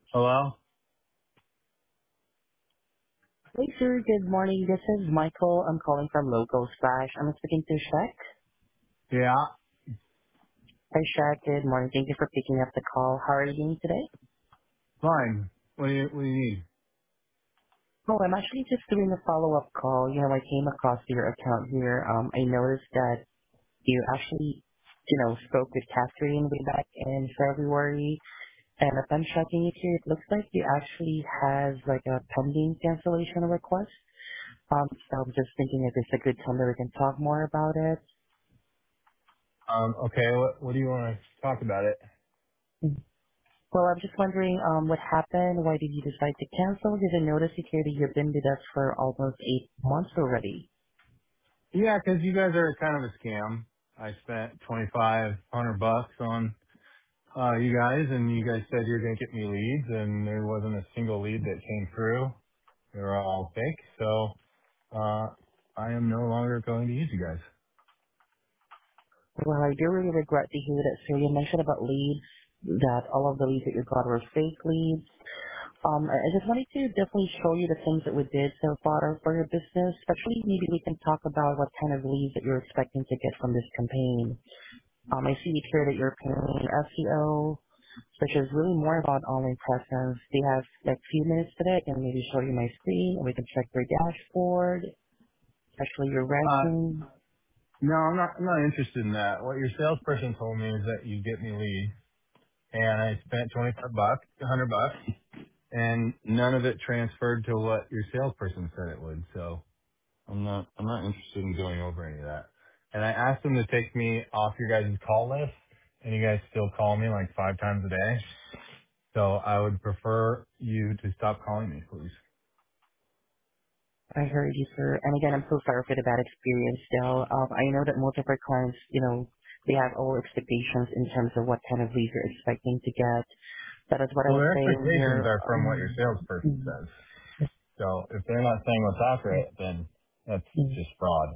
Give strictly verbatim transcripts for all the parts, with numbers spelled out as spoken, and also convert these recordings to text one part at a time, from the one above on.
Hello? Hey, sir. Good morning. This is Michael. I'm calling from Local Splash. I'm speaking to Shaq. Yeah, Hi, Shaq. Good morning. Thank you for picking up the call. How are you doing today? fine. What do you, what do you need? Oh, I'm actually just doing a follow-up call. You know, I came across your account here. Um, I noticed that you actually, you know, spoke with Catherine way back in February. And upon checking it here, it looks like you actually has like a pending cancellation request. Um, so I'm just thinking if it's a good time that we can talk more about it. Um, okay, what, what do you want to talk about it? Well, I'm just wondering, um, what happened? Why did you decide to cancel? Did I notice you here that you've been with us for almost eight months already? Yeah, 'cause you guys are kind of a scam. I spent twenty-five hundred bucks on, uh, you guys, and you guys said you're going to get me leads, and there wasn't a single lead that came through. They were all fake, so, uh, I am no longer going to use you guys. Well, I do really regret to hear that, sir. You mentioned about leads, that all of the leads that you got were fake leads. Um, I I just wanted to definitely show you the things that we did so far for your business. Especially, maybe we can talk about what kind of leads that you're expecting to get from this campaign. Um, I see here that you're paying S E O, which is really more about online presence. Do you have like a few minutes today? I can maybe show you my screen, and we can check your dashboard, especially your Uh, ranking. no, I'm not, I'm not interested in that. What your salesperson told me is that you get me leads, and I spent twenty-five bucks, one hundred bucks, and none of it transferred to what your salesperson said it would. So I'm not I'm not interested in going over any of that. And I asked them to take me off your guys' call list, and you guys still call me like five times a day. So I would prefer you to stop calling me, please. I heard you, sir. And again, I'm so sorry for the bad experience still. Um, I know that most of our clients, you know, they have all expectations in terms of what kind of leads you're expecting to get. That is what I Well, was their saying expectations here. are from what your Um, salesperson mm, says. So if they're not saying what's accurate, then that's mm. just fraud.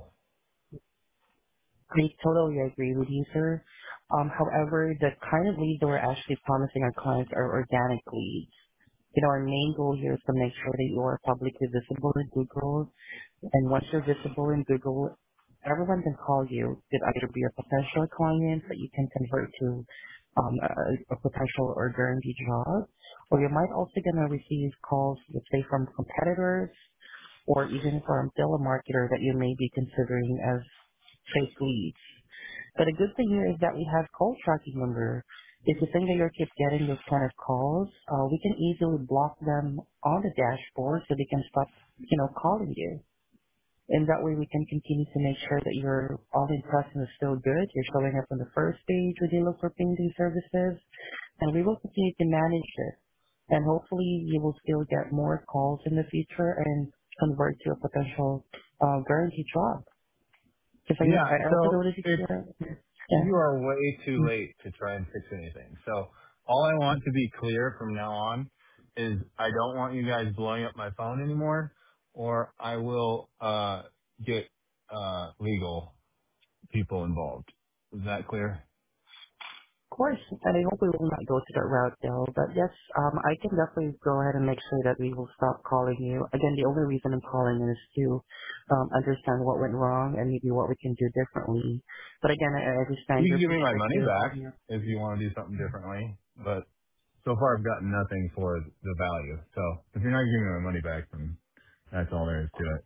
I totally agree with you, sir. Um, however, the kind of leads that we're actually promising our clients are organic leads. You know, our main goal here is to make sure that you are publicly visible in Google. And once you're visible in Google, everyone can call you. It could either be a potential client that you can convert to um, a, a potential or guaranteed job, or you might also gonna receive calls, let's say, from competitors, or even from telemarketer that you may be considering as fake leads. But a good thing here is that we have call tracking number. If you think that you keep getting those kind of calls, uh, we can easily block them on the dashboard so they can stop, you know, calling you. And that way we can continue to make sure that your all-in pricing is still good. You're showing up on the first page when you look for painting services, and we will continue to manage it. And hopefully you will still get more calls in the future and convert to a potential uh, guaranteed job. Because Yeah. I, I also So noticed it's here, yeah. you are way too late to try and fix anything. So all I want to be clear from now on is I don't want you guys blowing up my phone anymore, or I will uh, get uh, legal people involved. Is that clear? Of course, and I hope we will not go to that route, though. But yes, um, I can definitely go ahead and make sure that we will stop calling you. Again, the only reason I'm calling is to um, understand what went wrong and maybe what we can do differently. But again, I I understand You can your give me my money perspective. back Yeah. if you want to do something differently, but so far I've gotten nothing for the value. So if you're not giving me my money back, then that's all there is to it.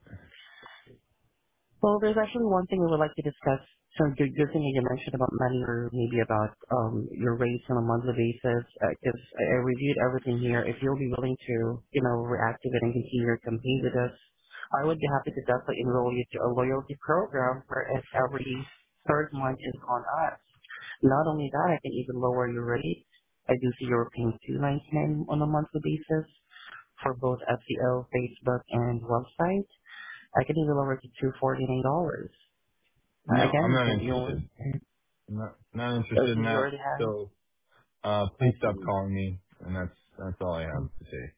Well, there's actually one thing we would like to discuss. So good, good thing that you mentioned about money or maybe about um, your rates on a monthly basis. Because I, I reviewed everything here. If you'll be willing to, you know, reactivate and continue your campaign with us, I would be happy to definitely enroll you to a loyalty program where if every third month is on us. Not only that, I can even lower your rate. I do see you're paying two ninety nine on a monthly basis for both S E O, Facebook, and website. I can even lower it to two forty nine dollars. Uh, No, again, I'm you not can you only interested. I'm not, not uh, interested in do you that. already have? So uh, I please stop see. calling me, and that's that's all I have to say.